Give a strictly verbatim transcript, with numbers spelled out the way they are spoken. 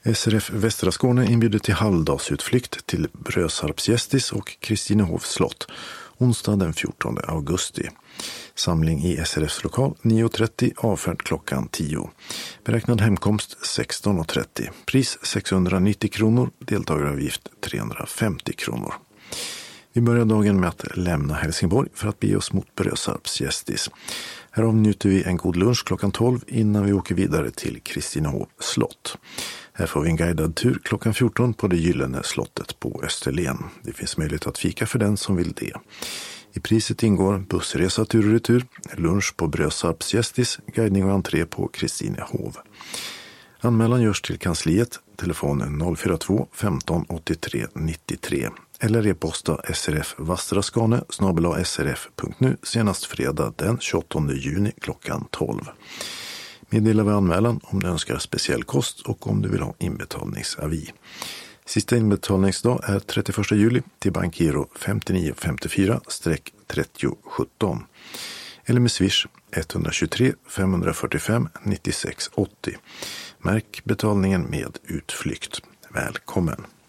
S R F Västra Skåne inbjuder till halvdagsutflykt till Brösarps och Kristinehovs slott onsdag den fjortonde augusti. Samling i S R F:s lokal nio och trettio, avfärd klockan tio. Beräknad hemkomst sexton och trettio. Pris sexhundranittio kronor, deltagaravgift trehundrafemtio kronor. Vi börjar dagen med att lämna Helsingborg för att bege oss mot Brösarps gästis. Här avnjuter vi en god lunch klockan tolv innan vi åker vidare till Kristinehovs slott. Här får vi en guidad tur klockan fjorton på det gyllene slottet på Österlen. Det finns möjlighet att fika för den som vill det. I priset ingår bussresa tur och retur, lunch på Brösarps gästis, guidning och entré på Kristinehov. Anmälan görs till kansliet, telefonen noll fyra två femton åttiotre nittiotre eller e-posta srfvastraskane snabel-a srf punkt nu senast fredag den tjugoåttonde juni klockan tolv. Meddela vid anmälan om du önskar speciell kost och om du vill ha inbetalningsavi. Sista inbetalningsdag är trettioförsta juli till bankgiro femtionio femtiofyra trettio sjutton eller med Swish ett två tre fem fyra fem nittiosex åttio. Märk betalningen med utflykt. Välkommen!